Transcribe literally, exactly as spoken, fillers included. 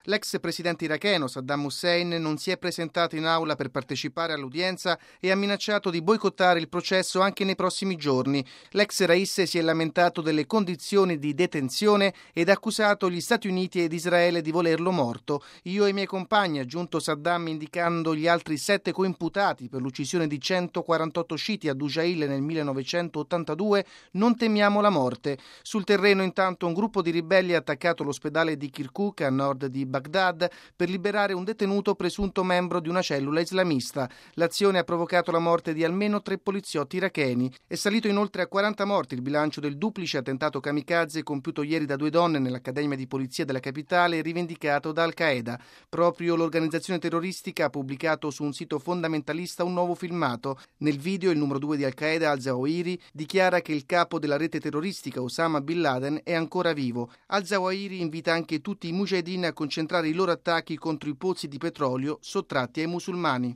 L'ex presidente iracheno Saddam Hussein non si è presentato in aula per partecipare all'udienza e ha minacciato di boicottare il processo anche nei prossimi giorni. L'ex Rais si è lamentato delle condizioni di detenzione ed ha accusato gli Stati Uniti ed Israele di volerlo morto. Io e i miei compagni, ha aggiunto Saddam indicando gli altri sette coimputati per l'uccisione di centoquarantotto sciiti a Dujail nel millenovecentottantadue, non temiamo la morte. Sul terreno intanto un gruppo di ribelli ha attaccato l'ospedale di Kirkuk a nord di Baghdad per liberare un detenuto presunto membro di una cellula islamista. L'azione ha provocato la morte di almeno tre poliziotti iracheni. È salito inoltre a quaranta morti il bilancio del duplice attentato kamikaze compiuto ieri da due donne nell'Accademia di Polizia della capitale, rivendicato da Al-Qaeda. Proprio l'organizzazione terroristica ha pubblicato su un sito fondamentalista un nuovo filmato. Nel video il numero due di Al-Qaeda, Al-Zawahiri, dichiara che il capo della rete terroristica Osama Bin Laden è ancora vivo. Al-Zawahiri invita anche tutti i mujahideen a concentrare i loro attacchi contro i pozzi di petrolio sottratti ai musulmani.